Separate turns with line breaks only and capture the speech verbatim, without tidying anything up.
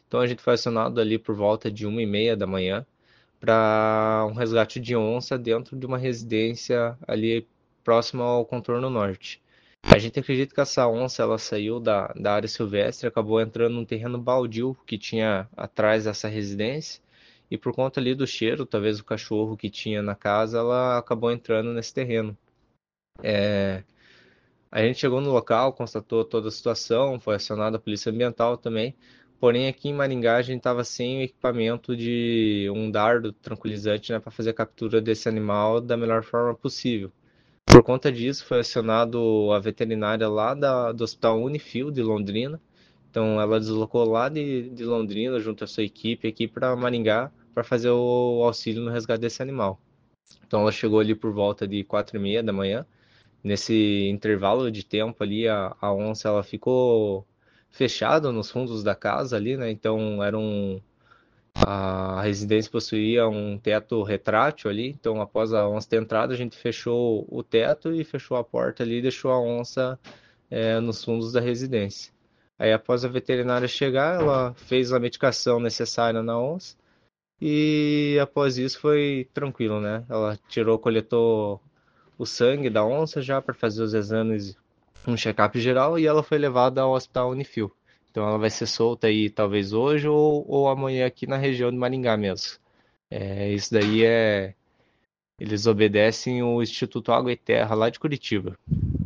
Então a gente foi acionado ali por volta de uma e meia da manhã para um resgate de onça dentro de uma residência ali próxima ao contorno norte. A gente acredita que essa onça ela saiu da, da área silvestre, acabou entrando num terreno baldio que tinha atrás dessa residência, e por conta ali do cheiro, talvez o cachorro que tinha na casa, ela acabou entrando nesse terreno. A gente chegou no local, constatou toda a situação, foi acionada a polícia ambiental também. Porém, aqui em Maringá a gente estava sem o equipamento de um dardo tranquilizante, né, para fazer a captura desse animal da melhor forma possível. Por conta disso, foi acionado a veterinária lá da, do Hospital Unifil de Londrina. Então, ela deslocou lá de, de Londrina, junto à sua equipe, aqui para Maringá, para fazer o auxílio no resgate desse animal. Então, ela chegou ali por volta de quatro e meia da manhã. Nesse intervalo de tempo ali, a, a onça ela ficou fechada nos fundos da casa ali, né? Então, era um, a residência possuía um teto retrátil ali, então após a onça ter entrado, a gente fechou o teto e fechou a porta ali e deixou a onça é, nos fundos da residência. Aí após a veterinária chegar, ela fez a medicação necessária na onça e após isso foi tranquilo, né? Ela tirou, coletou o sangue da onça já para fazer os exames, um check-up geral e ela foi levada ao Hospital Unifil. Então ela vai ser solta aí talvez hoje ou, ou amanhã aqui na região de Maringá mesmo. É, isso daí é. Eles obedecem o Instituto Água e Terra lá de Curitiba.